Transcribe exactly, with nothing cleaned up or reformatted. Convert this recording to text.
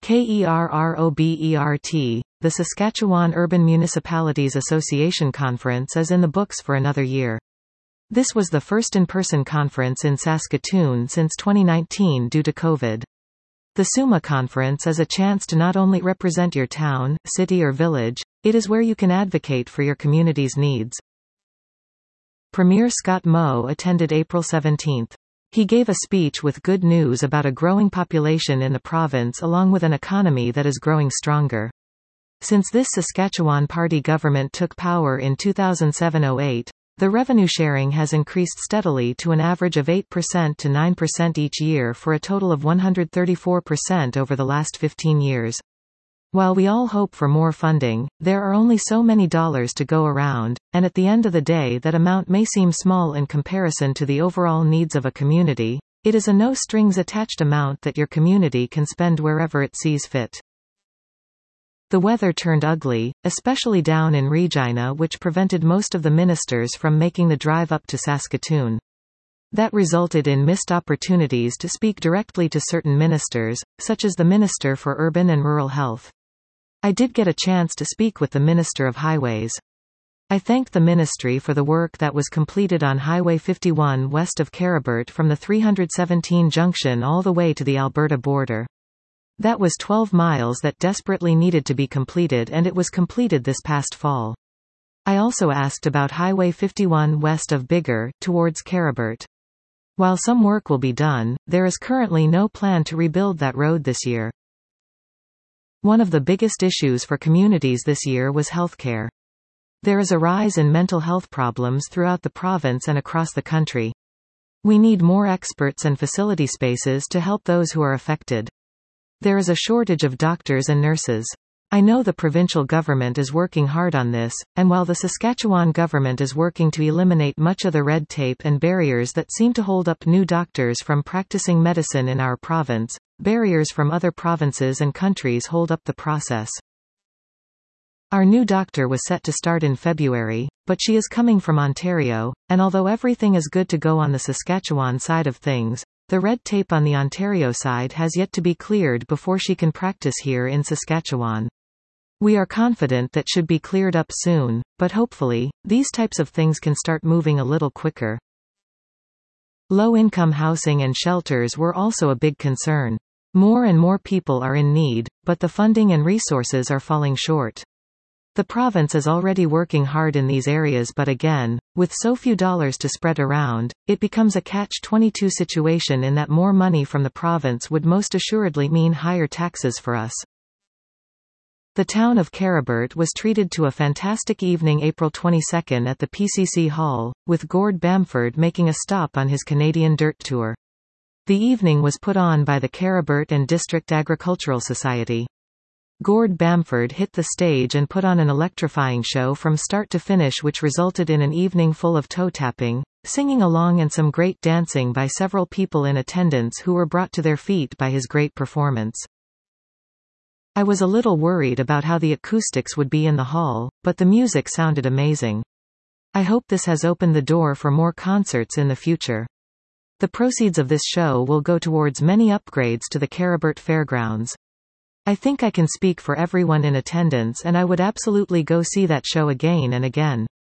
KERROBERT, the Saskatchewan Urban Municipalities Association Conference is in the books for another year. This was the first in-person conference in Saskatoon since twenty nineteen due to COVID. The SUMA conference is a chance to not only represent your town, city or village, it is where you can advocate for your community's needs. Premier Scott Moe attended April seventeenth. He gave a speech with good news about a growing population in the province along with an economy that is growing stronger. Since this Saskatchewan Party government took power in two thousand seven oh eight, the revenue sharing has increased steadily to an average of eight percent to nine percent each year for a total of one hundred thirty-four percent over the last fifteen years. While we all hope for more funding, there are only so many dollars to go around, and at the end of the day that amount may seem small in comparison to the overall needs of a community. It is a no-strings-attached amount that your community can spend wherever it sees fit. The weather turned ugly, especially down in Regina, which prevented most of the ministers from making the drive up to Saskatoon. That resulted in missed opportunities to speak directly to certain ministers, such as the Minister for Urban and Rural Health. I did get a chance to speak with the Minister of Highways. I thanked the ministry for the work that was completed on Highway fifty-one west of Caribert from the three seventeen junction all the way to the Alberta border. That was twelve miles that desperately needed to be completed, and it was completed this past fall. I also asked about Highway fifty-one west of Biggar, towards Caribert. While some work will be done, there is currently no plan to rebuild that road this year. One of the biggest issues for communities this year was healthcare. There is a rise in mental health problems throughout the province and across the country. We need more experts and facility spaces to help those who are affected. There is a shortage of doctors and nurses. I know the provincial government is working hard on this, and while the Saskatchewan government is working to eliminate much of the red tape and barriers that seem to hold up new doctors from practicing medicine in our province, barriers from other provinces and countries hold up the process. Our new doctor was set to start in February, but she is coming from Ontario, and although everything is good to go on the Saskatchewan side of things, the red tape on the Ontario side has yet to be cleared before she can practice here in Saskatchewan. We are confident that should be cleared up soon, but hopefully, these types of things can start moving a little quicker. Low-income housing and shelters were also a big concern. More and more people are in need, but the funding and resources are falling short. The province is already working hard in these areas, but again, with so few dollars to spread around, it becomes a catch twenty-two situation in that more money from the province would most assuredly mean higher taxes for us. The town of Caribert was treated to a fantastic evening April twenty-second at the P C C Hall, with Gord Bamford making a stop on his Canadian Dirt Tour. The evening was put on by the Caribert and District Agricultural Society. Gord Bamford hit the stage and put on an electrifying show from start to finish, which resulted in an evening full of toe-tapping, singing along and some great dancing by several people in attendance who were brought to their feet by his great performance. I was a little worried about how the acoustics would be in the hall, but the music sounded amazing. I hope this has opened the door for more concerts in the future. The proceeds of this show will go towards many upgrades to the Caribert Fairgrounds. I think I can speak for everyone in attendance, and I would absolutely go see that show again and again.